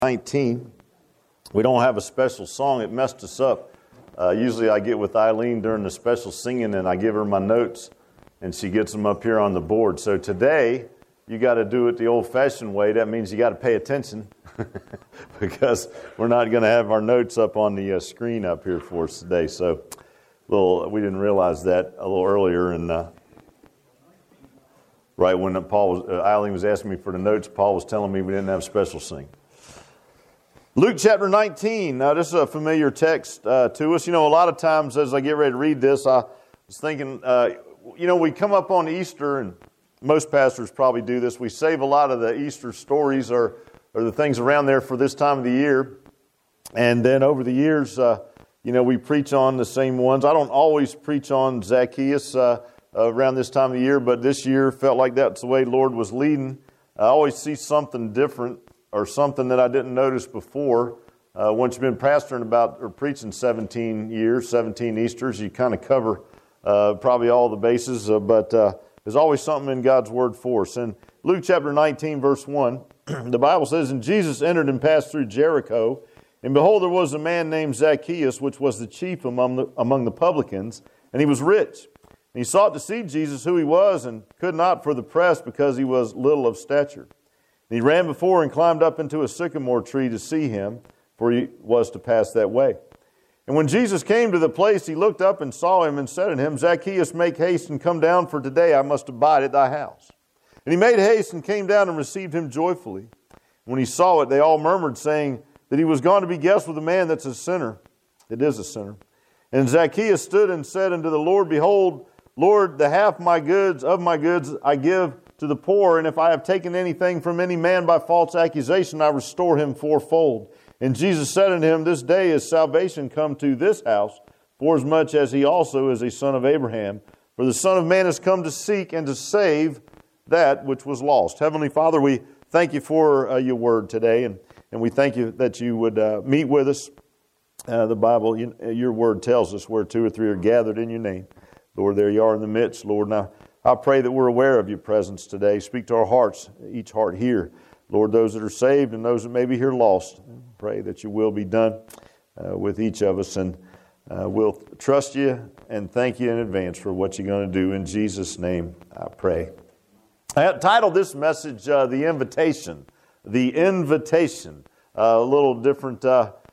19. We don't have a special song. It messed us up. Usually I get with Eileen during the special singing and I give her my notes and she gets them up here on the board. So today you got to do it the old-fashioned way. That means you got to pay attention because we're not going to have our notes up on the screen up here for us today. So we didn't realize that a little earlier, and right when Eileen was asking me for the notes, Paul was telling me we didn't have a special sing. Luke chapter 19. Now, this is a familiar text to us. You know, a lot of times as I get ready to read this, I was thinking, we come up on Easter, and most pastors probably do this. We save a lot of the Easter stories or the things around there for this time of the year. And then over the years, we preach on the same ones. I don't always preach on Zacchaeus around this time of the year, but this year felt like that's the way the Lord was leading. I always see something different or something that I didn't notice before. Once you've been pastoring or preaching 17 years, 17 Easters, you kind of cover probably all the bases, but there's always something in God's Word for us. In Luke chapter 19, verse 1, the Bible says, "And Jesus entered and passed through Jericho, and behold, there was a man named Zacchaeus, which was the chief among the publicans, and he was rich. And he sought to see Jesus, who he was, and could not for the press, because he was little of stature. And he ran before and climbed up into a sycamore tree to see him, for he was to pass that way. And when Jesus came to the place, he looked up and saw him and said unto him, Zacchaeus, make haste and come down, for today I must abide at thy house. And he made haste and came down and received him joyfully. When he saw it, they all murmured, saying that he was gone to be guest with a man that's a sinner. It is a sinner. And Zacchaeus stood and said unto the Lord, Behold, Lord, the half of my goods I give to the poor, and if I have taken anything from any man by false accusation, I restore him fourfold. And Jesus said unto him, This day is salvation come to this house, forasmuch as he also is a son of Abraham. For the Son of Man has come to seek and to save that which was lost." Heavenly Father, we thank you for your word today, and we thank you that you would meet with us. The Bible, your word tells us where two or three are gathered in your name. Lord, there you are in the midst, Lord. Now, I pray that we're aware of your presence today. Speak to our hearts, each heart here. Lord, those that are saved and those that may be here lost, pray that your will be done with each of us. And we'll trust you and thank you in advance for what you're going to do. In Jesus' name, I pray. I titled this message, The Invitation. The Invitation. A little different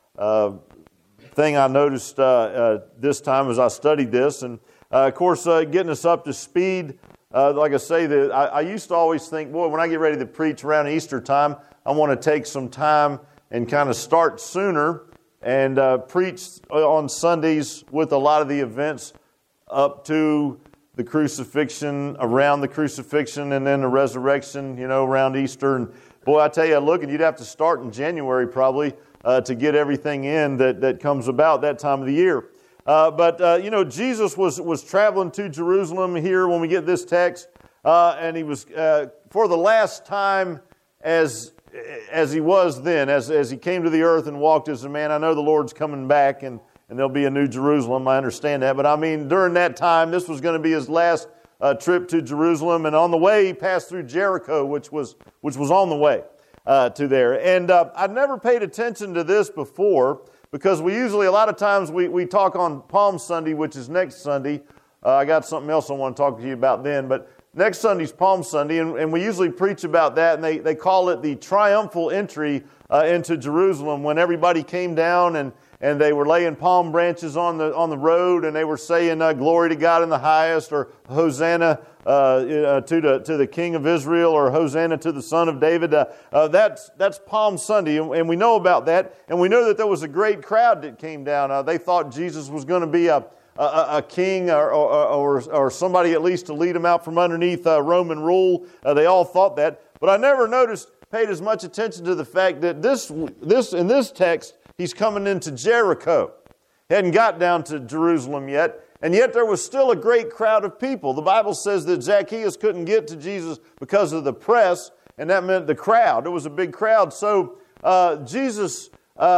thing I noticed this time as I studied this. And of course, getting us up to speed, like I say, I used to always think, boy, when I get ready to preach around Easter time, I want to take some time and kind of start sooner and preach on Sundays with a lot of the events up to the crucifixion, around the crucifixion, and then the resurrection, around Easter. And boy, I tell you, you'd have to start in January probably to get everything in that comes about that time of the year. But Jesus was traveling to Jerusalem here when we get this text, and he was, for the last time as he was then, as he came to the earth and walked as a man. I know the Lord's coming back, and there'll be a new Jerusalem, I understand that. But I mean, during that time, this was going to be his last trip to Jerusalem, and on the way, he passed through Jericho, which was on the way to there. And I'd never paid attention to this before, because we usually, a lot of times, we talk on Palm Sunday, which is next Sunday. I got something else I want to talk to you about then, but next Sunday's Palm Sunday, and we usually preach about that, and they call it the triumphal entry into Jerusalem, when everybody came down and they were laying palm branches on the road, and they were saying, "Glory to God in the highest," or "Hosanna to the King of Israel," or "Hosanna to the Son of David." That's Palm Sunday, and we know about that, and we know that there was a great crowd that came down. They thought Jesus was going to be a king or somebody at least to lead them out from underneath Roman rule. They all thought that, but I never paid as much attention to the fact that this in this text, he's coming into Jericho. He hadn't got down to Jerusalem yet, and yet there was still a great crowd of people. The Bible says that Zacchaeus couldn't get to Jesus because of the press, and that meant the crowd. It was a big crowd. So Jesus,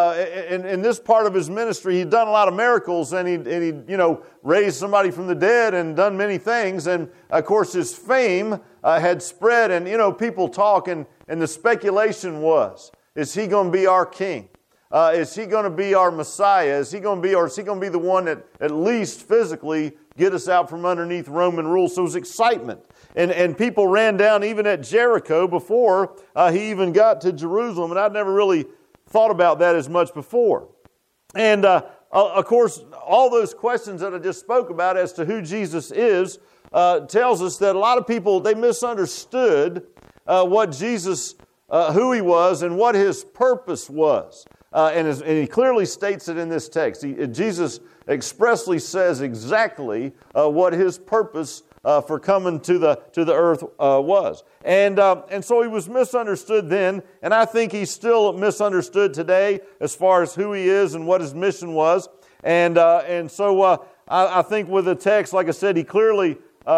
in this part of his ministry, he'd done a lot of miracles, and he raised somebody from the dead and done many things. And of course, his fame had spread, and people talk, and the speculation was Is He going to be our King? Is He going to be our Messiah? Is He going to be the one that at least physically get us out from underneath Roman rule? So it was excitement. And people ran down even at Jericho before He even got to Jerusalem. And I'd never really thought about that as much before. And of course, all those questions that I just spoke about as to who Jesus is tells us that a lot of people, they misunderstood what Jesus, who He was and what His purpose was. And He clearly states it in this text. Jesus expressly says exactly what His purpose for coming to the earth was. And so He was misunderstood then, and I think He's still misunderstood today as far as who He is and what His mission was. And so I think with the text, like I said, He clearly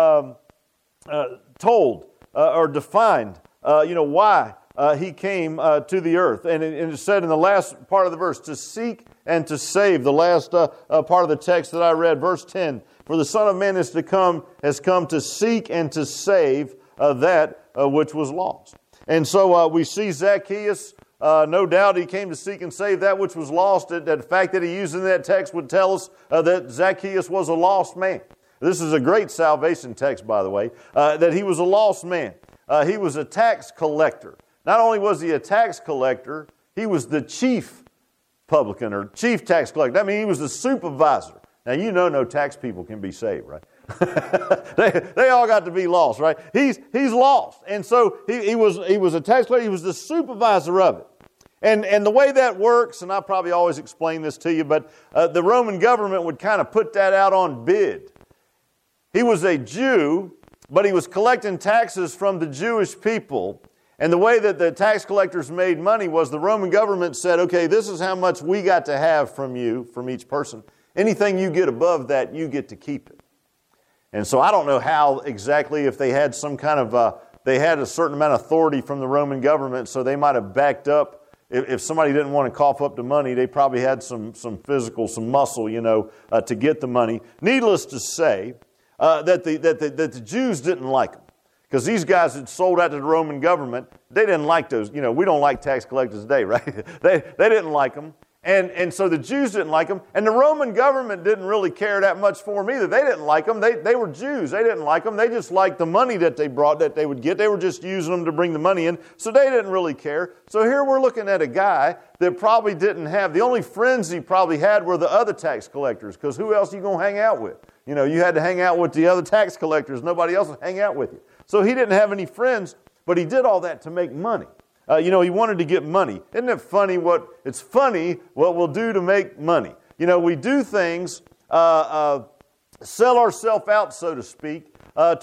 told or defined, why He came to the earth. And it said in the last part of the verse, to seek and to save. The last part of the text that I read, verse 10, for the Son of Man has come to seek and to save that which was lost. And so we see Zacchaeus, no doubt he came to seek and save that which was lost. That the fact that he used in that text would tell us that Zacchaeus was a lost man. This is a great salvation text, by the way, that he was a lost man. He was a tax collector. Not only was he a tax collector, he was the chief publican or chief tax collector. I mean, he was the supervisor. Now, no tax people can be saved, right? they all got to be lost, right? He's lost. And so he was a tax collector. He was the supervisor of it. And the way that works, and I probably always explain this to you, but the Roman government would kind of put that out on bid. He was a Jew, but he was collecting taxes from the Jewish people. And the way that the tax collectors made money was the Roman government said, okay, this is how much we got to have from you, from each person. Anything you get above that, you get to keep it. And so I don't know how exactly, if they had some kind of, they had a certain amount of authority from the Roman government, so they might have backed up. If somebody didn't want to cough up the money, they probably had some physical, some muscle, to get the money. Needless to say, that the Jews didn't like them. Because these guys had sold out to the Roman government. They didn't like those. We don't like tax collectors today, right? They didn't like them. And so the Jews didn't like them. And the Roman government didn't really care that much for them either. They didn't like them. They were Jews. They didn't like them. They just liked the money that they brought, that they would get. They were just using them to bring the money in. So they didn't really care. So here we're looking at a guy that probably didn't have, the only friends he probably had were the other tax collectors. Because who else are you going to hang out with? You had to hang out with the other tax collectors. Nobody else would hang out with you. So he didn't have any friends, but he did all that to make money. He wanted to get money. Isn't it funny it's funny what we'll do to make money. We do things, sell ourselves out, so to speak,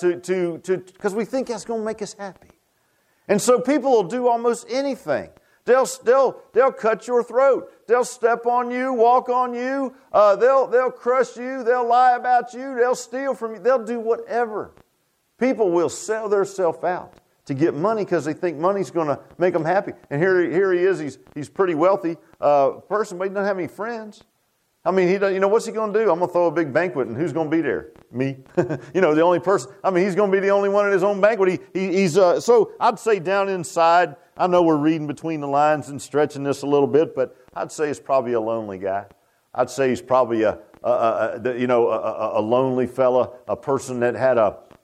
because we think that's going to make us happy. And so people will do almost anything. They'll cut your throat. They'll step on you, walk on you. They'll crush you. They'll lie about you. They'll steal from you. They'll do whatever. People will sell themselves out to get money because they think money's going to make them happy. And here he is. He's pretty wealthy person, but he doesn't have any friends. I mean, he doesn't. What's he going to do? I'm going to throw a big banquet, and who's going to be there? Me. The only person. I mean, he's going to be the only one at his own banquet. So I'd say down inside. I know we're reading between the lines and stretching this a little bit, but I'd say he's probably a lonely guy. I'd say he's probably a lonely fella, a person that had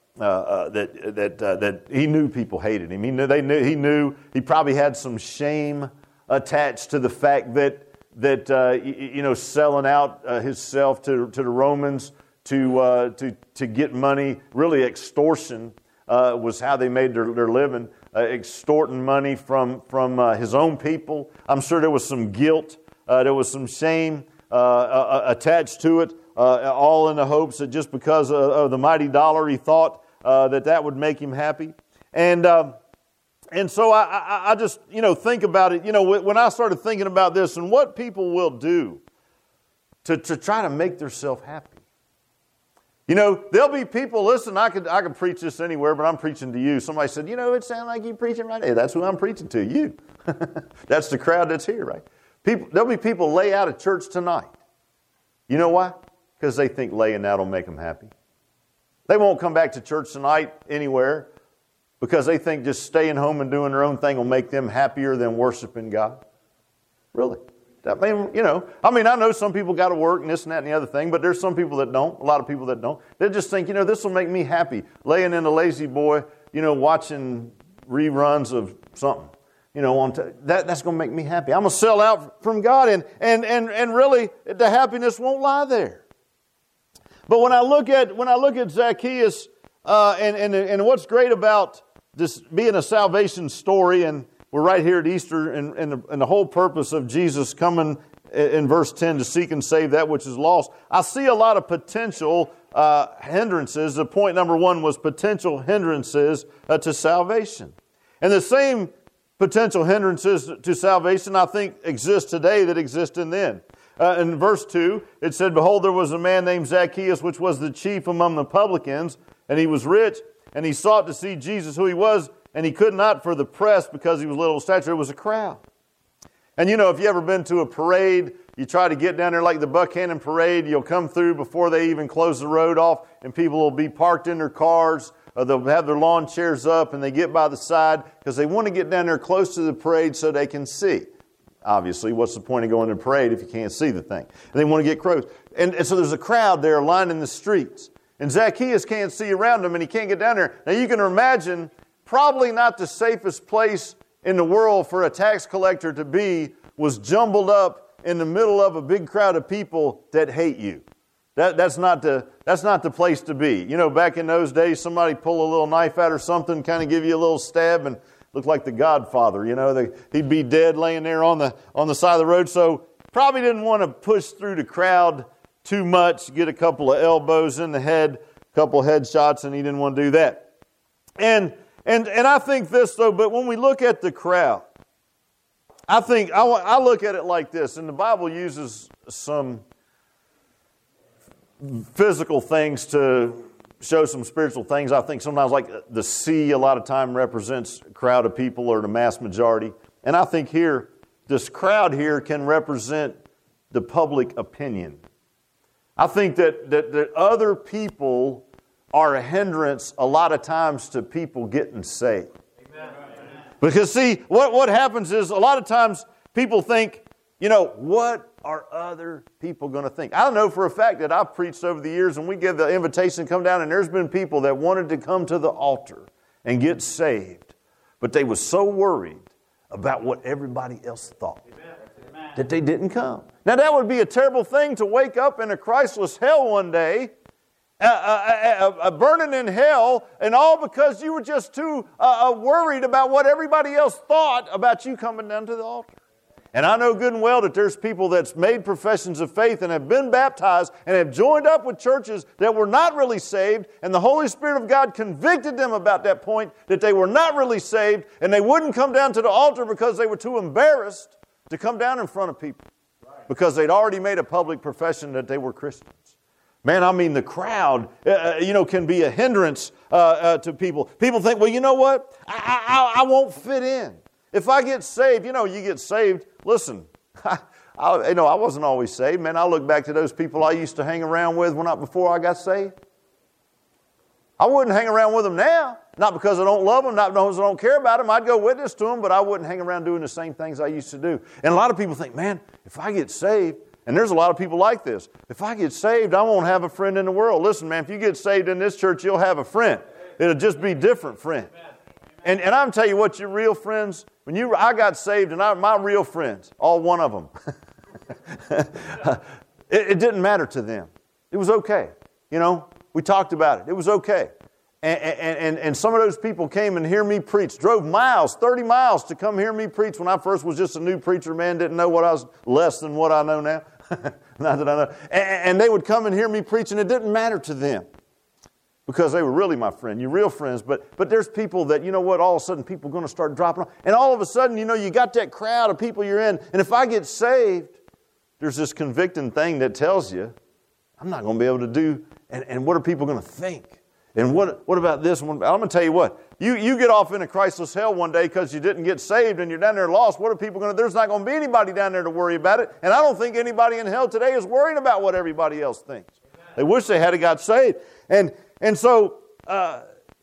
that he knew people hated him. He knew he probably had some shame attached to the fact that selling out himself to the Romans to get money. Really, extortion was how they made their living, extorting money from his own people. I'm sure there was some guilt, there was some shame attached to it, all in the hopes that just because of the mighty dollar, he thought that would make him happy. And so I just, think about it. When I started thinking about this and what people will do to try to make themselves happy. There'll be people, listen, I could preach this anywhere, but I'm preaching to you. Somebody said, it sounds like you're preaching right here. That's who I'm preaching to, you. That's the crowd that's here, right? There'll be people lay out of church tonight. You know why? Because they think laying out will make them happy. They won't come back to church tonight anywhere because they think just staying home and doing their own thing will make them happier than worshiping God? Really? I know some people got to work and this and that and the other thing, but there's some people that don't, a lot of people that don't. They just think, this will make me happy. Laying in a lazy boy, watching reruns of something, that's going to make me happy. I'm going to sell out from God, and really the happiness won't lie there. But when I look at Zacchaeus, and what's great about this being a salvation story, and we're right here at Easter, and the whole purpose of Jesus coming in verse 10 to seek and save that which is lost, I see a lot of potential hindrances. The point number one was potential hindrances to salvation. And the same potential hindrances to salvation, I think, exist today that existed then. In verse 2, it said, "Behold, there was a man named Zacchaeus, which was the chief among the publicans, and he was rich, and he sought to see Jesus, who he was, and he could not for the press, because he was little of stature." It was a crowd. And if you ever been to a parade, you try to get down there like the Buckhannon Parade, you'll come through before they even close the road off, and people will be parked in their cars, they'll have their lawn chairs up, and they get by the side, because they want to get down there close to the parade so they can see. Obviously, what's the point of going to a parade if you can't see the thing? And they want to get close. And so there's a crowd there lining the streets. And Zacchaeus can't see around him, and he can't get down there. Now you can imagine, probably not the safest place in the world for a tax collector to be was jumbled up in the middle of a big crowd of people that hate you. That's not the place to be. Back in those days, somebody pull a little knife out or something, kind of give you a little stab, and look like the Godfather. He'd be dead laying there on the side of the road. So probably didn't want to push through the crowd too much, get a couple of elbows in the head, a couple of headshots, and he didn't want to do that. And I think this, though, but when we look at the crowd, I think I look at it like this, and the Bible uses some physical things to show some spiritual things. I think sometimes like the sea a lot of time represents a crowd of people or the mass majority. And I think here, this crowd here can represent the public opinion. I think that other people are a hindrance a lot of times to people getting saved. Amen. Because see, what happens is a lot of times people think, what are other people going to think? I know for a fact that I've preached over the years, and we give the invitation to come down, and there's been people that wanted to come to the altar and get saved, but they were so worried about what everybody else thought that they didn't come. Now that would be a terrible thing to wake up in a Christless hell one day, burning in hell, and all because you were just too worried about what everybody else thought about you coming down to the altar. And I know good and well that there's people that's made professions of faith and have been baptized and have joined up with churches that were not really saved, and the Holy Spirit of God convicted them about that point, that they were not really saved, and they wouldn't come down to the altar because they were too embarrassed to come down in front of people because they'd already made a public profession that they were Christians. Man, I mean, the crowd, can be a hindrance to people. People think, well, you know what? I won't fit in. If I get saved, you get saved. Listen, I wasn't always saved. Man, I look back to those people I used to hang around with before I got saved. I wouldn't hang around with them now. Not because I don't love them, not because I don't care about them. I'd go witness to them, but I wouldn't hang around doing the same things I used to do. And a lot of people think, man, if I get saved, and there's a lot of people like this, if I get saved, I won't have a friend in the world. Listen, man, if you get saved in this church, you'll have a friend. It'll just be different friends. And I'm going to tell you what, your real friends, I got saved, and my real friends, all one of them, it didn't matter to them. It was okay. We talked about it. It was okay. And some of those people came and hear me preach, drove miles, 30 miles to come hear me preach when I first was just a new preacher, man, didn't know what I was less than what I know now. Not that I know. And they would come and hear me preach, and it didn't matter to them because they were really my friend, your real friends. But there's people that, all of a sudden people are going to start dropping off. And all of a sudden, you got that crowd of people you're in. And if I get saved, there's this convicting thing that tells you, I'm not going to be able to do, and what are people going to think? And what about this? I'm going to tell you what. You get off in a Christless hell one day because you didn't get saved and you're down there lost. What are people going to do? There's not going to be anybody down there to worry about it. And I don't think anybody in hell today is worried about what everybody else thinks. They wish they had got saved. And so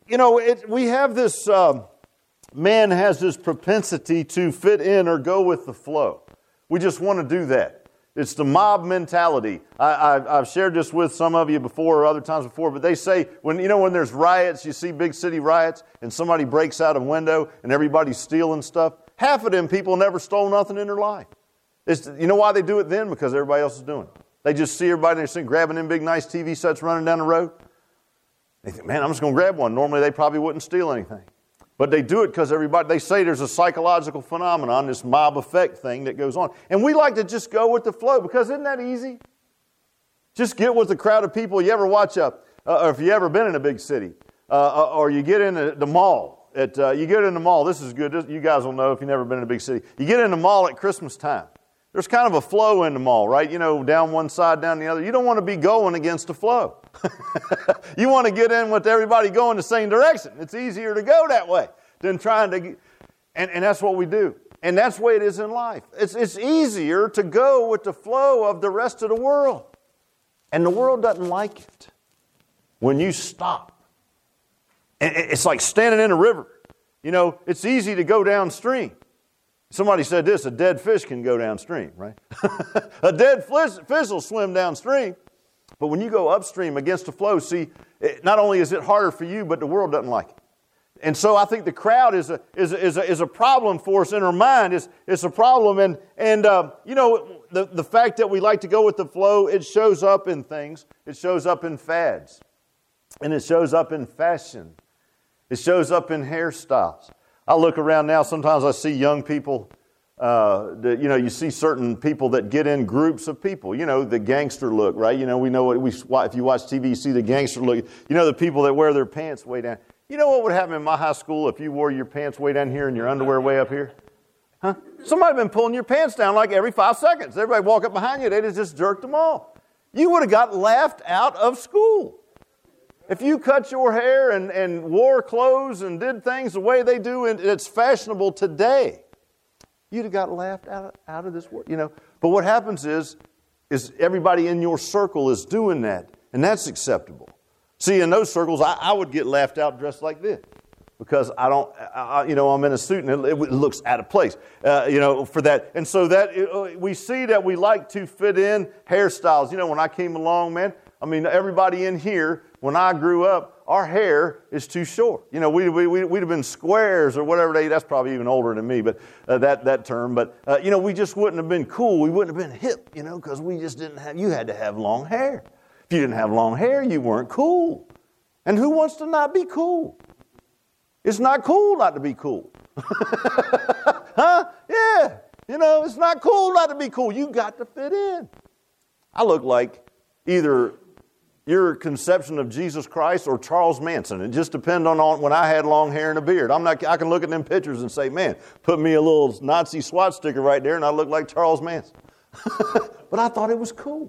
we have this, man has this propensity to fit in or go with the flow. We just want to do that. It's the mob mentality. I've shared this with some of you before or other times before, but they say when there's riots, you see big city riots, and somebody breaks out a window and everybody's stealing stuff. Half of them people never stole nothing in their life. You know why they do it then? Because everybody else is doing it. They just see everybody and they're grabbing them big nice TV sets running down the road. They think, man, I'm just going to grab one. Normally they probably wouldn't steal anything. But they do it because they say there's a psychological phenomenon, this mob effect thing that goes on. And we like to just go with the flow because isn't that easy? Just get with the crowd of people. You ever watch or if you ever been in a big city, or you get in the mall. You get in the mall, this is good. You guys will know if you've never been in a big city. You get in the mall at Christmas time. There's kind of a flow in the mall, right? Down one side, down the other. You don't want to be going against the flow. You want to get in with everybody going the same direction. It's easier to go that way than trying to... And that's what we do. And that's the way it is in life. It's easier to go with the flow of the rest of the world. And the world doesn't like it when you stop. And it's like standing in a river. It's easy to go downstream. Somebody said this, a dead fish can go downstream, right? A dead fish will swim downstream. But when you go upstream against the flow, see, not only is it harder for you, but the world doesn't like it. And so I think the crowd is a problem for us in our mind. It's a problem. And the fact that we like to go with the flow, it shows up in things. It shows up in fads. And it shows up in fashion. It shows up in hairstyles. I look around now, sometimes I see young people, you see certain people that get in groups of people, the gangster look, right? We know if you watch TV, you see the gangster look. The people that wear their pants way down. You know what would happen in my high school if you wore your pants way down here and your underwear way up here? Huh? Somebody been pulling your pants down like every 5 seconds. Everybody walk up behind you, they'd have just jerked them off. You would have got laughed out of school. If you cut your hair and wore clothes and did things the way they do and it's fashionable today, you'd have got laughed out of this world. But what happens is everybody in your circle is doing that, and that's acceptable. See, in those circles, I would get laughed out dressed like this because I'm in a suit and it looks out of place, for that. And so that we see that we like to fit in hairstyles. When I came along, man, everybody in here, when I grew up, our hair is too short. We'd have been squares or whatever that's probably even older than me, but that term. But, we just wouldn't have been cool. We wouldn't have been hip, because we just you had to have long hair. If you didn't have long hair, you weren't cool. And who wants to not be cool? It's not cool not to be cool. Huh? Yeah. It's not cool not to be cool. You got to fit in. I look like either your conception of Jesus Christ or Charles Manson. It just depends on when I had long hair and a beard. I can look at them pictures and say, man, put me a little Nazi SWAT sticker right there and I look like Charles Manson. But I thought it was cool,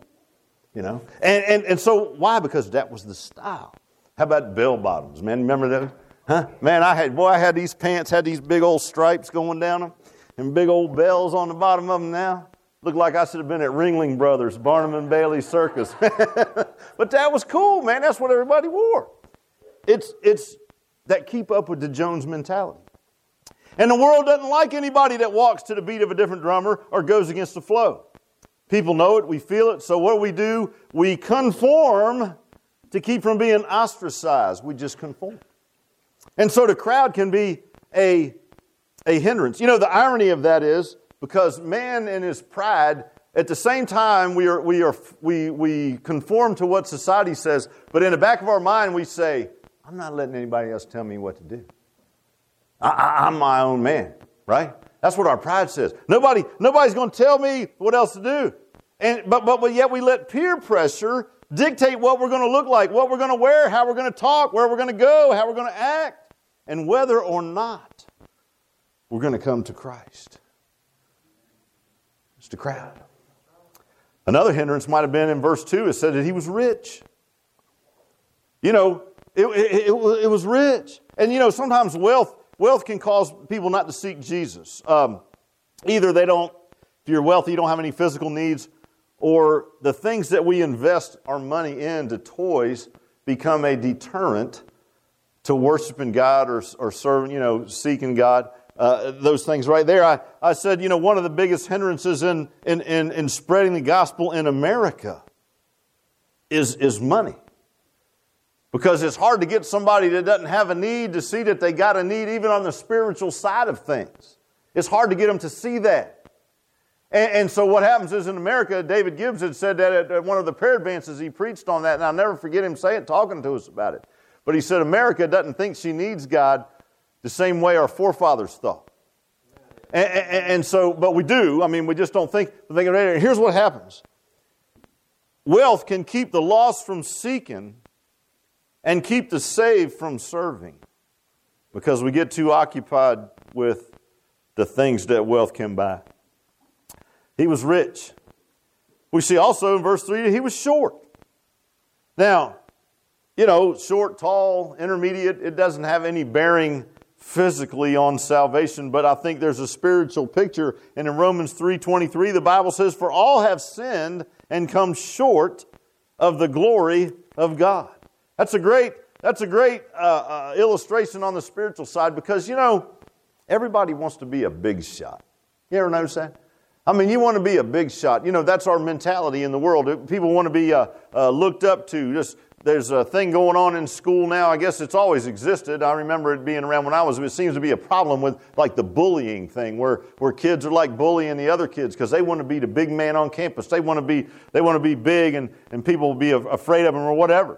And so why? Because that was the style. How about bell bottoms, man? Remember those? Huh? Man, I had these pants, had these big old stripes going down them and big old bells on the bottom of them now. Looked like I should have been at Ringling Brothers, Barnum and Bailey Circus. But that was cool, man. That's what everybody wore. It's that keep up with the Jones mentality. And the world doesn't like anybody that walks to the beat of a different drummer or goes against the flow. People know it, we feel it, so what do? We conform to keep from being ostracized. We just conform. And so the crowd can be a hindrance. The irony of that is, because man in his pride, at the same time we conform to what society says, but in the back of our mind we say, I'm not letting anybody else tell me what to do. I'm my own man, right? That's what our pride says. Nobody's going to tell me what else to do. But yet we let peer pressure dictate what we're going to look like, what we're going to wear, how we're going to talk, where we're going to go, how we're going to act, and whether or not we're going to come to Christ. It's the crowd. Another hindrance might have been in verse 2. It said that he was rich. It was rich. And sometimes wealth can cause people not to seek Jesus. Either if you're wealthy, you don't have any physical needs, or the things that we invest our money into toys become a deterrent to worshiping God or serving, seeking God. Those things right there. I said, one of the biggest hindrances in spreading the gospel in America is money. Because it's hard to get somebody that doesn't have a need to see that they got a need even on the spiritual side of things. It's hard to get them to see that. And so what happens is in America, David Gibbs had said that at one of the prayer advances, he preached on that, and I'll never forget him talking to us about it. But he said America doesn't think she needs God the same way our forefathers thought. And so, but we do. I mean, we just don't think. Here's what happens. Wealth can keep the lost from seeking and keep the saved from serving because we get too occupied with the things that wealth can buy. He was rich. We see also in verse 3 he was short. Now, short, tall, intermediate, it doesn't have any bearing physically on salvation, but I think there's a spiritual picture. And in Romans 3:23, the Bible says, "For all have sinned and come short of the glory of God." That's a great illustration on the spiritual side because, everybody wants to be a big shot. You ever notice that? I mean, you want to be a big shot. That's our mentality in the world. People want to be looked up to. There's a thing going on in school now. I guess it's always existed. I remember it being around when I was. It seems to be a problem with like the bullying thing, where kids are like bullying the other kids because they want to be the big man on campus. They want to be big, and people will be afraid of them or whatever.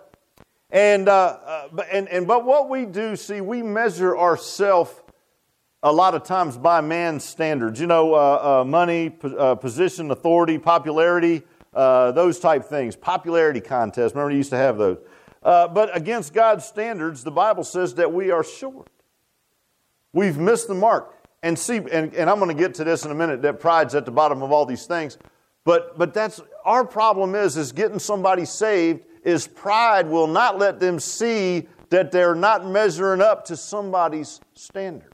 But what we do, see, we measure ourselves a lot of times by man's standards. Money, position, authority, popularity. Those type things, popularity contests. Remember, you used to have those. But against God's standards, the Bible says that we are short. We've missed the mark. And see, and I'm going to get to this in a minute, that pride's at the bottom of all these things. But that's our problem is getting somebody saved is pride will not let them see that they're not measuring up to somebody's standard.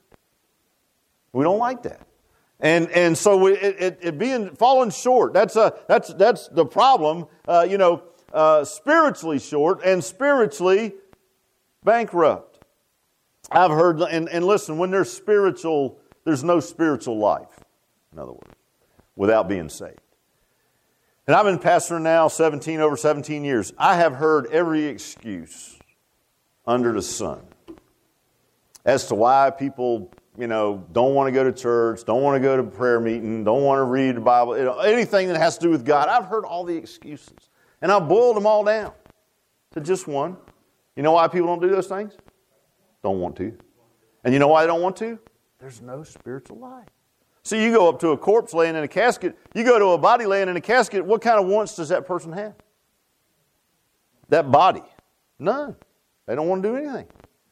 We don't like that. And so it being falling short, that's the problem. Spiritually short and spiritually bankrupt. I've heard, and listen, when there's spiritual, there's no spiritual life. In other words, without being saved. And I've been pastoring now over 17 years. I have heard every excuse under the sun as to why people don't want to go to church, don't want to go to prayer meeting, don't want to read the Bible, anything that has to do with God. I've heard all the excuses. And I've boiled them all down to just one. You know why people don't do those things? Don't want to. And you know why they don't want to? There's no spiritual life. See, you go up to a corpse laying in a casket, you go to a body laying in a casket, what kind of wants does that person have? That body. None. They don't want to do anything.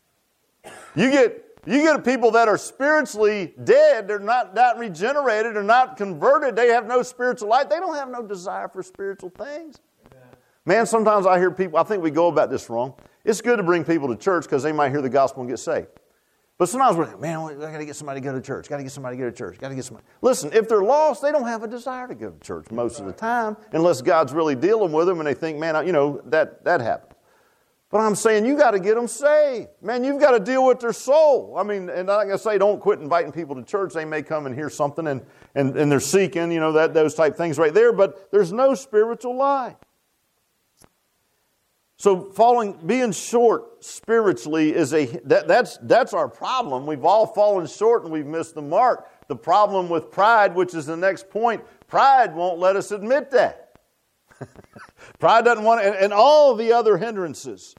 You get people that are spiritually dead, they're not regenerated, they're not converted, they have no spiritual life, they don't have no desire for spiritual things. Man, sometimes I hear people, I think we go about this wrong. It's good to bring people to church because they might hear the gospel and get saved. But sometimes we're like, man, I got to get somebody to go to church, got to get somebody to go to church, got to get somebody. Listen, if they're lost, they don't have a desire to go to church most of the time unless God's really dealing with them and they think, man, that happens. But I'm saying you got to get them saved. Man, you've got to deal with their soul. I mean, and like I say, don't quit inviting people to church. They may come and hear something and they're seeking, those type things right there. But there's no spiritual life. So being short spiritually that's our problem. We've all fallen short and we've missed the mark. The problem with pride, which is the next point, pride won't let us admit that. Pride doesn't want to, and all the other hindrances,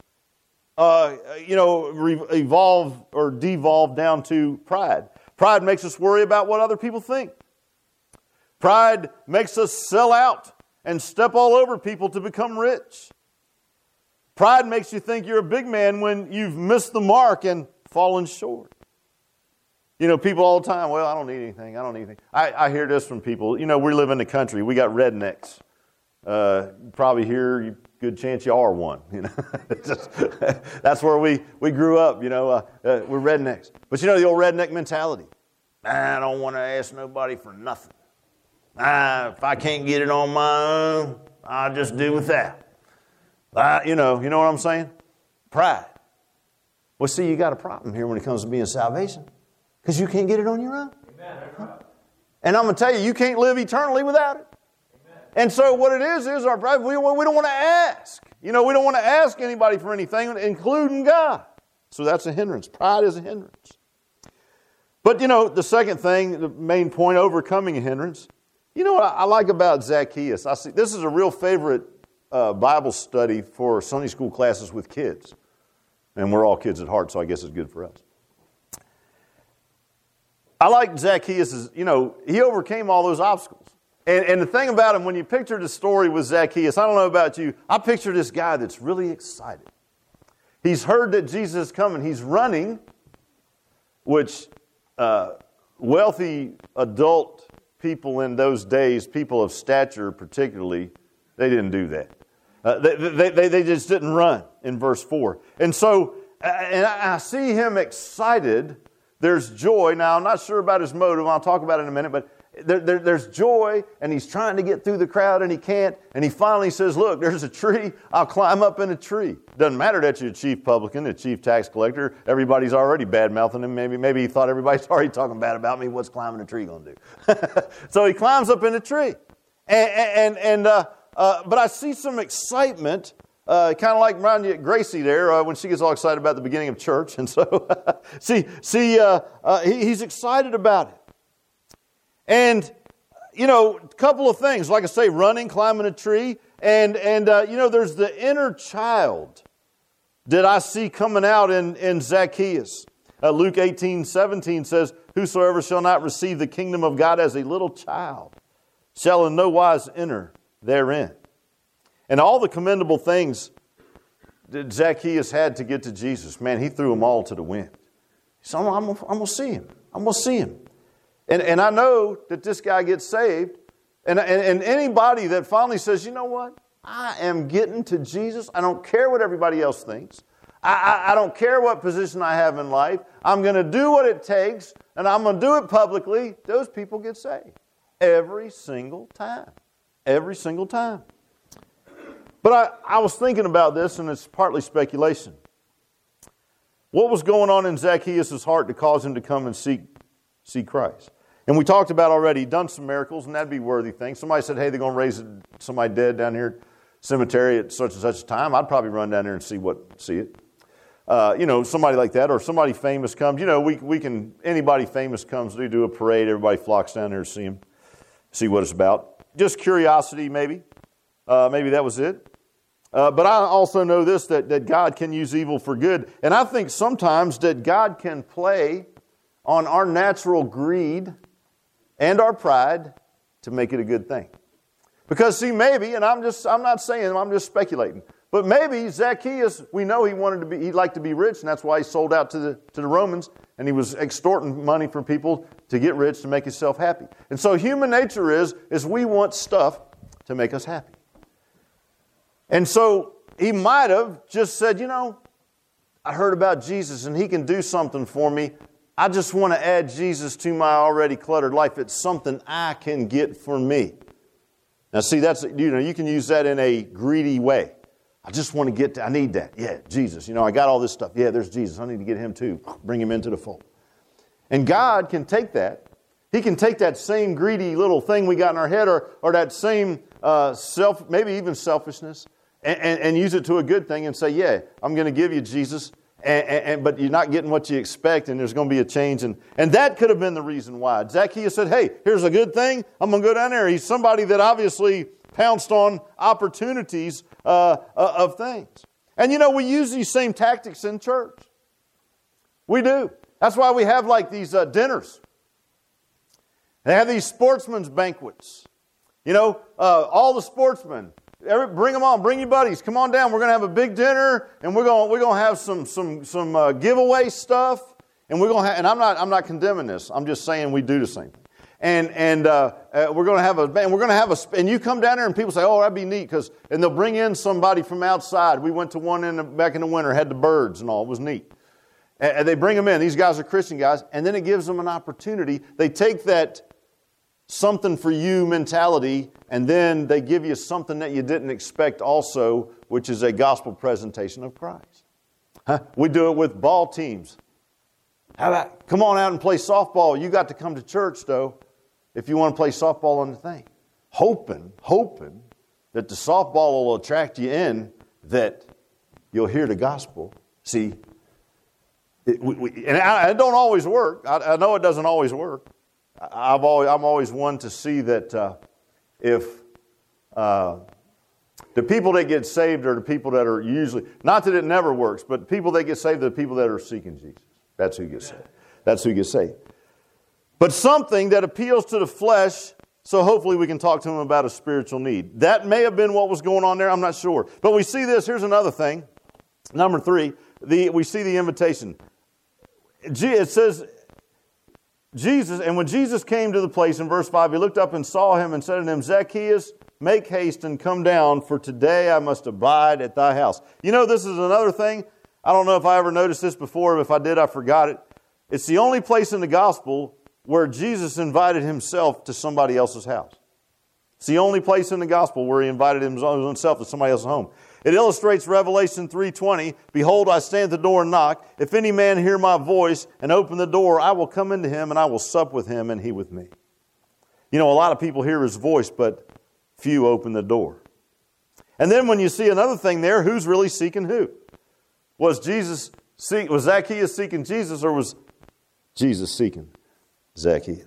evolve or devolve down to pride. Pride makes us worry about what other people think. Pride makes us sell out and step all over people to become rich. Pride makes you think you're a big man when you've missed the mark and fallen short. People all the time, well, I don't need anything. I hear this from people. We live in the country. We got rednecks. Probably here, good chance you are one. That's where we grew up. We're rednecks. But the old redneck mentality. I don't want to ask nobody for nothing. If I can't get it on my own, I'll just do with that. You know what I'm saying? Pride. Well, see, you got a problem here when it comes to being salvation because you can't get it on your own. Amen. Right. And I'm going to tell you, you can't live eternally without it. Amen. And so what it is our pride, we don't want to ask. We don't want to ask anybody for anything, including God. So that's a hindrance. Pride is a hindrance. But, the second thing, the main point, overcoming a hindrance, what I like about Zacchaeus? This is a real favorite Bible study for Sunday school classes with kids. And we're all kids at heart, so I guess it's good for us. I like Zacchaeus, he overcame all those obstacles. And the thing about him, when you picture the story with Zacchaeus, I don't know about you, I picture this guy that's really excited. He's heard that Jesus is coming. He's running, which wealthy adult people in those days, people of stature particularly, they didn't do that. They just didn't run in verse 4. And so, and I see him excited. There's joy. Now, I'm not sure about his motive. I'll talk about it in a minute. But there's joy, and he's trying to get through the crowd, and he can't. And he finally says, look, there's a tree. I'll climb up in a tree. Doesn't matter that you're a chief publican, a chief tax collector. Everybody's already bad-mouthing him. Maybe he thought everybody's already talking bad about me. What's climbing a tree going to do? So he climbs up in a tree. But I see some excitement, kind of like around Gracie there when she gets all excited about the beginning of church. And so, he's excited about it. And, a couple of things, like I say, running, climbing a tree. And there's the inner child that I see coming out in Zacchaeus. Luke 18:17 says, whosoever shall not receive the kingdom of God as a little child shall in no wise enter therein. And all the commendable things that Zacchaeus had to get to Jesus, man, he threw them all to the wind. He said, I'm going to see him. I'm going to see him. And I know that this guy gets saved. And anybody that finally says, you know what? I am getting to Jesus. I don't care what everybody else thinks. I don't care what position I have in life. I'm going to do what it takes, and I'm going to do it publicly. Those people get saved. Every single time. Every single time. But I was thinking about this, and it's partly speculation. What was going on in Zacchaeus' heart to cause him to come and seek Christ? And we talked about already, he'd done some miracles, and that'd be a worthy thing. Somebody said, hey, they're going to raise somebody dead down here at the cemetery at such and such a time. I'd probably run down there and see it. Somebody like that, or somebody famous comes. Anybody famous comes, they do a parade, everybody flocks down there to see him, see what it's about. Just curiosity, maybe. Maybe that was it. But I also know this, that God can use evil for good. And I think sometimes that God can play on our natural greed and our pride to make it a good thing. Because see, maybe, and I'm not saying, I'm just speculating, but maybe Zacchaeus, we know he'd like to be rich, and that's why he sold out to the Romans, and he was extorting money from people to get rich to make himself happy. And so human nature is we want stuff to make us happy. And so he might have just said, I heard about Jesus and he can do something for me. I just want to add Jesus to my already cluttered life. It's something I can get for me. Now see, that's, you can use that in a greedy way. I just want to get I need that. Yeah, Jesus. I got all this stuff. Yeah, there's Jesus. I need to get him too. Bring him into the fold. And God can take that. He can take that same greedy little thing we got in our head or that same maybe even selfishness and use it to a good thing and say, yeah, I'm going to give you Jesus, but you're not getting what you expect and there's going to be a change. And that could have been the reason why. Zacchaeus said, hey, here's a good thing. I'm going to go down there. He's somebody that obviously pounced on opportunities of things. And we use these same tactics in church. We do. That's why we have like these dinners. They have these sportsmen's banquets. All the sportsmen, bring them on, bring your buddies, come on down. We're going to have a big dinner, and we're going to have some giveaway stuff, and and I'm not condemning this. I'm just saying we do the same thing. And we're going to have and you come down there and people say, oh, that'd be neat, and they'll bring in somebody from outside. We went to one back in the winter, had the birds and all. It was neat. And they bring them in. These guys are Christian guys, and then it gives them an opportunity. They take that something for you mentality, and then they give you something that you didn't expect also, which is a gospel presentation of Christ. We do it with ball teams. How about, come on out and play softball. You got to come to church, though, if you want to play softball on the thing. Hoping that the softball will attract you in, that you'll hear the gospel. See, and it don't always work. I know it doesn't always work. I'm always one to see that if the people that get saved are the people that are usually, not that it never works, but people that get saved are the people that are seeking Jesus. That's who gets saved. That's who gets saved. But something that appeals to the flesh, so hopefully we can talk to them about a spiritual need. That may have been what was going on there. I'm not sure. But we see this. Here's another thing. Number 3, we see the invitation. It says, Jesus, and when Jesus came to the place in verse 5, he looked up and saw him and said to him, Zacchaeus, make haste and come down, for today I must abide at thy house. You know, this is another thing. I don't know if I ever noticed this before. If I did, I forgot it. It's the only place in the gospel where Jesus invited himself to somebody else's house. It's the only place in the gospel where he invited himself to somebody else's home. It illustrates Revelation 3:20. Behold, I stand at the door and knock. If any man hear my voice and open the door, I will come into him and I will sup with him and he with me. You know, a lot of people hear his voice, but few open the door. And then when you see another thing there, who's really seeking who? Was Zacchaeus seeking Jesus, or was Jesus seeking Zacchaeus?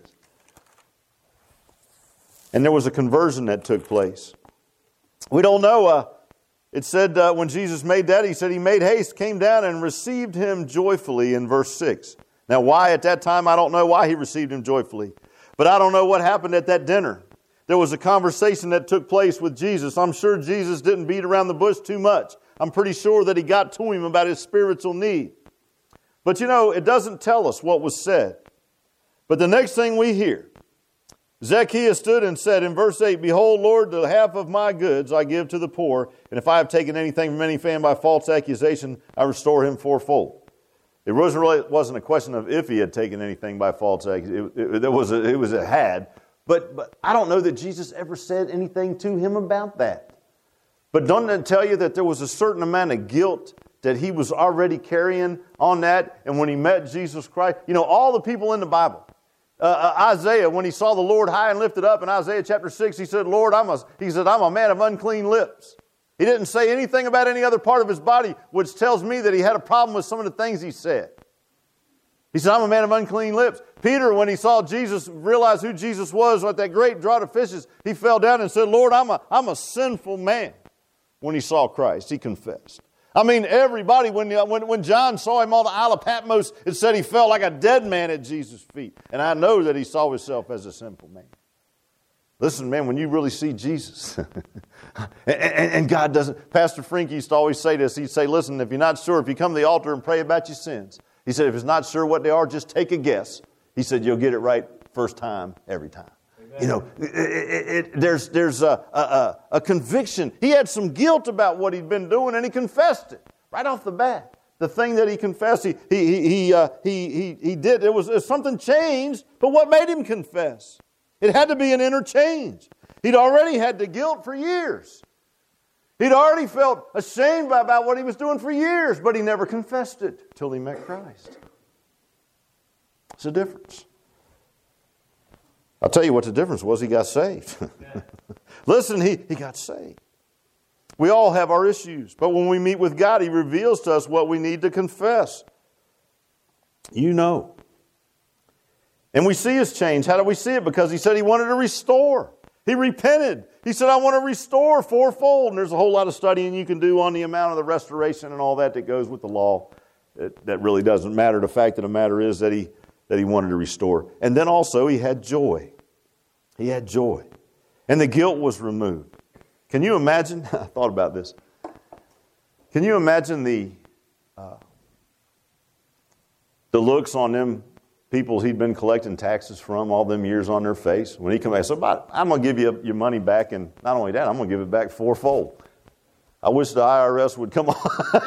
And there was a conversion that took place. We don't know. It said when Jesus made that, he said he made haste, came down and received him joyfully in verse 6. Now why at that time, I don't know why he received him joyfully. But I don't know what happened at that dinner. There was a conversation that took place with Jesus. I'm sure Jesus didn't beat around the bush too much. I'm pretty sure that he got to him about his spiritual need. But you know, it doesn't tell us what was said. But the next thing we hear, Zacchaeus stood and said in verse 8, Behold, Lord, the half of my goods I give to the poor, and if I have taken anything from any man by false accusation, I restore him fourfold. It wasn't a question of if he had taken anything by false accusation. It was a had. But I don't know that Jesus ever said anything to him about that. But doesn't it tell you that there was a certain amount of guilt that he was already carrying on that? And when he met Jesus Christ, you know, all the people in the Bible, Isaiah, when he saw the Lord high and lifted up in Isaiah chapter 6, he said, Lord, I'm a man of unclean lips. He didn't say anything about any other part of his body, which tells me that he had a problem with some of the things he said. He said, I'm a man of unclean lips. Peter, when he saw Jesus, realized who Jesus was with that great draught of fishes, he fell down and said, Lord, I'm a sinful man. When he saw Christ, he confessed. I mean, everybody, when John saw him on the Isle of Patmos, it said he felt like a dead man at Jesus' feet. And I know that he saw himself as a sinful man. Listen, man, when you really see Jesus, and God doesn't, Pastor Frank used to always say this. He'd say, listen, if you're not sure, if you come to the altar and pray about your sins, he said, if it's not sure what they are, just take a guess. He said, you'll get it right first time, every time. Amen. You know, there's a conviction. He had some guilt about what he'd been doing, and he confessed it right off the bat. The thing that he confessed, he did. It was something changed, but what made him confess? It had to be an inner change. He'd already had the guilt for years. He'd already felt ashamed about what he was doing for years, but he never confessed it till he met Christ. It's a difference. I'll tell you what the difference was. He got saved. Listen, he got saved. We all have our issues, but when we meet with God, He reveals to us what we need to confess. You know. And we see His change. How do we see it? Because He said He wanted to restore. He repented. He said, I want to restore fourfold. And there's a whole lot of studying you can do on the amount of the restoration and all that goes with the law. That really doesn't matter. The fact of the matter is that he wanted to restore. And then also He had joy. He had joy. And the guilt was removed. Can you imagine? I thought about this. Can you imagine the looks on them people he'd been collecting taxes from all them years on their face? When he come back, so I'm going to give you your money back, and not only that, I'm going to give it back fourfold. I wish the IRS would come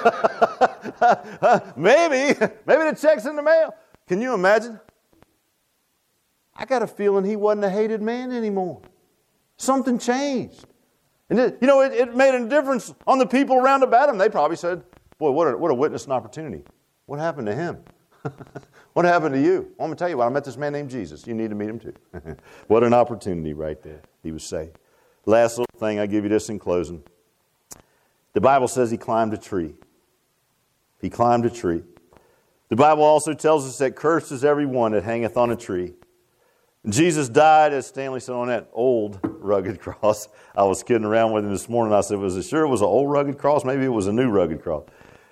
on. Maybe the check's in the mail. Can you imagine? I got a feeling he wasn't a hated man anymore. Something changed. And it made a difference on the people around about him. They probably said, Boy, what a witnessing opportunity. What happened to him? What happened to you? Well, I'm going to tell you what. I met this man named Jesus. You need to meet him too. What an opportunity right there. He was saved. Last little thing, I give you this in closing. The Bible says he climbed a tree. He climbed a tree. The Bible also tells us that cursed is every one that hangeth on a tree. And Jesus died, as Stanley said, on that old rugged cross. I was kidding around with him this morning. I said, was it sure it was an old rugged cross? Maybe it was a new rugged cross.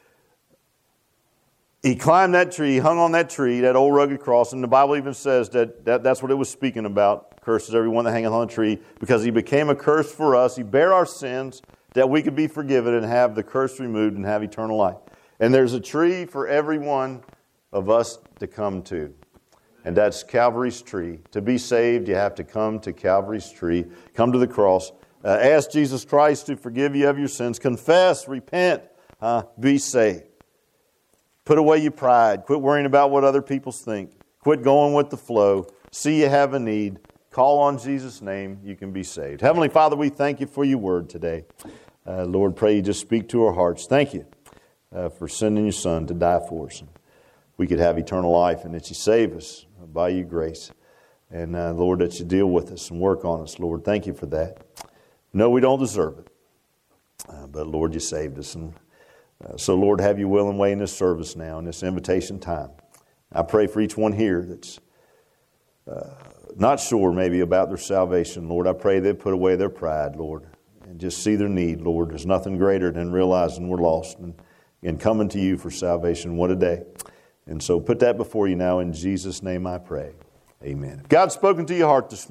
He climbed that tree, hung on that tree, that old rugged cross, and the Bible even says that's what it was speaking about. Curses everyone that hangeth on a tree, because he became a curse for us. He bare our sins that we could be forgiven and have the curse removed and have eternal life. And there's a tree for every one of us to come to. And that's Calvary's tree. To be saved, you have to come to Calvary's tree. Come to the cross. Ask Jesus Christ to forgive you of your sins. Confess, repent, be saved. Put away your pride. Quit worrying about what other people think. Quit going with the flow. See you have a need. Call on Jesus' name. You can be saved. Heavenly Father, we thank you for your word today. Lord, pray you just speak to our hearts. Thank you for sending your Son to die for us. We could have eternal life, and that you save us by your grace. And Lord, that you deal with us and work on us. Lord, thank you for that. No, we don't deserve it. But Lord, you saved us. And so, Lord, have your will and way in this service now, in this invitation time. I pray for each one here that's not sure maybe about their salvation. Lord, I pray they put away their pride, Lord, and just see their need, Lord. There's nothing greater than realizing we're lost and coming to you for salvation. What a day. And so put that before you now. In Jesus' name I pray. Amen. If God's spoken to your heart this morning,